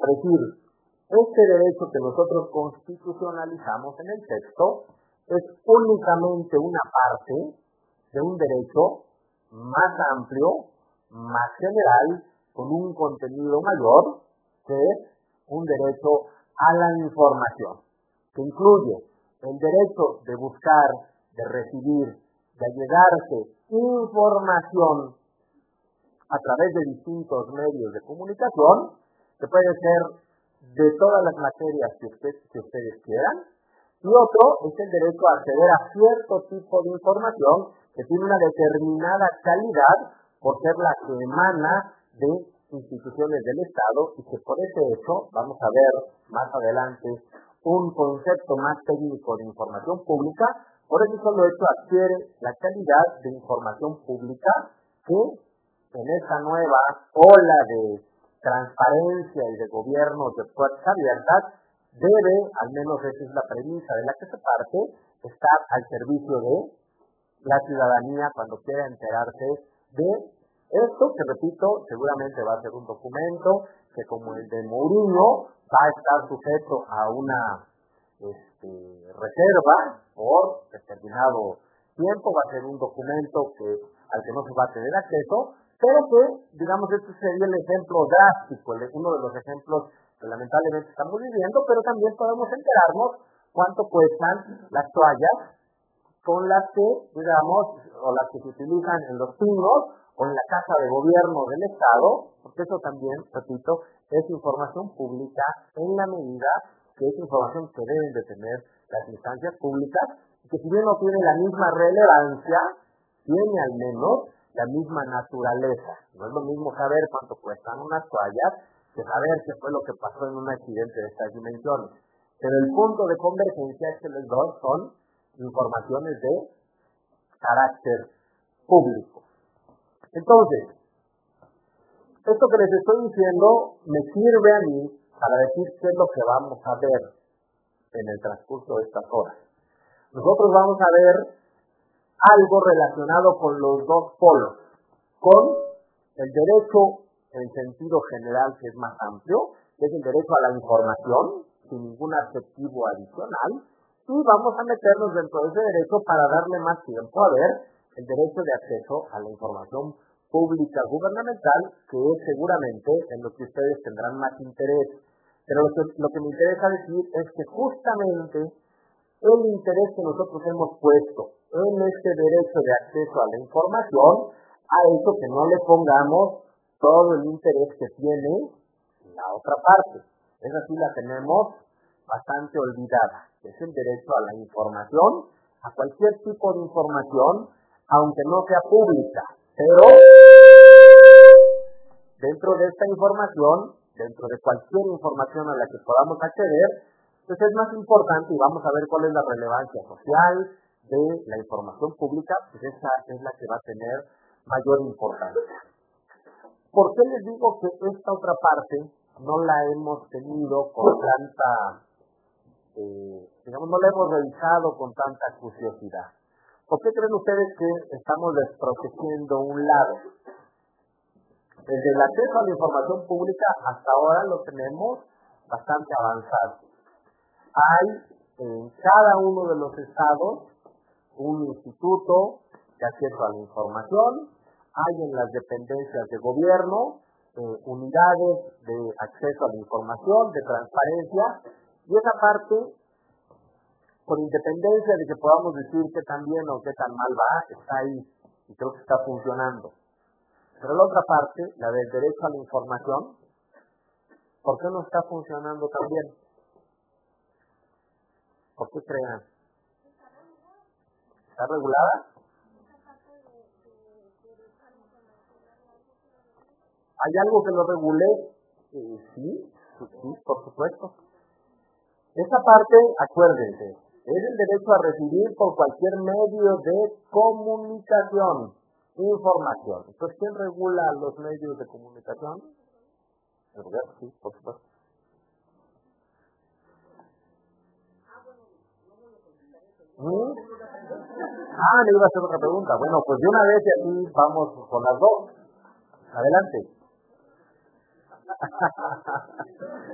decir, este derecho que nosotros constitucionalizamos en el texto es únicamente una parte de un derecho más amplio, más general, con un contenido mayor, que es un derecho a la información, que incluye el derecho de buscar, de recibir, de allegarse información a través de distintos medios de comunicación, que puede ser de todas las materias que ustedes quieran, y otro es el derecho a acceder a cierto tipo de información que tiene una determinada calidad por ser la que emana de instituciones del Estado, y que por ese hecho vamos a ver más adelante un concepto más técnico de información pública. Por ese solo hecho adquiere la calidad de información pública que en esta nueva ola de transparencia y de gobierno de puertas abiertas debe, al menos esa es la premisa de la que se parte, estar al servicio de la ciudadanía cuando quiera enterarse de esto, que repito, seguramente va a ser un documento que, como el de Mourinho, va a estar sujeto a una reserva por determinado tiempo, va a ser un documento al que no se va a tener acceso, pero que, digamos, este sería el ejemplo drástico, uno de los ejemplos que lamentablemente estamos viviendo, pero también podemos enterarnos cuánto cuestan las toallas con las que, digamos, o las que se utilizan en los pinos o en la casa de gobierno del Estado, porque eso también, repito, es información pública en la medida que es información que deben de tener las instancias públicas, y que si bien no tiene la misma relevancia, tiene al menos la misma naturaleza. No es lo mismo saber cuánto cuestan unas toallas que saber qué fue lo que pasó en un accidente de estas dimensiones. Pero el punto de convergencia es que los dos son informaciones de carácter público. Entonces, esto que les estoy diciendo me sirve a mí para decir qué es lo que vamos a ver en el transcurso de estas horas. Nosotros vamos a ver algo relacionado con los dos polos, con el derecho en sentido general, que es más amplio, que es el derecho a la información, sin ningún adjetivo adicional, y vamos a meternos dentro de ese derecho para darle más tiempo a ver el derecho de acceso a la información pública gubernamental, que es seguramente en lo que ustedes tendrán más interés. Pero lo que me interesa decir es que justamente el interés que nosotros hemos puesto en este derecho de acceso a la información ha hecho que no le pongamos todo el interés que tiene la otra parte. Esa sí la tenemos bastante olvidada, que es el derecho a la información, a cualquier tipo de información, aunque no sea pública, pero dentro de esta información, dentro de cualquier información a la que podamos acceder, pues es más importante, y vamos a ver cuál es la relevancia social de la información pública, pues esa es la que va a tener mayor importancia. ¿Por qué les digo que esta otra parte no la hemos tenido con tanta, no la hemos revisado con tanta curiosidad? ¿Por qué creen ustedes que estamos desprotegiendo un lado? Desde el acceso a la información pública hasta ahora lo tenemos bastante avanzado. Hay en cada uno de los estados un instituto de acceso a la información, hay en las dependencias de gobierno unidades de acceso a la información, de transparencia, y esa parte, por independencia de que podamos decir que tan bien o que tan mal va, está ahí y creo que está funcionando. Pero la otra parte, la del derecho a la información, ¿por qué no está funcionando tan bien? ¿Por qué creen? ¿Está regulada? ¿Hay algo que lo regule? Sí, por supuesto. Esa parte, acuérdense, es el derecho a recibir por cualquier medio de comunicación información. Entonces, ¿quién regula los medios de comunicación? El gobierno, sí, por supuesto. Le iba a hacer otra pregunta. Bueno, pues de una vez y aquí vamos con las dos. Adelante.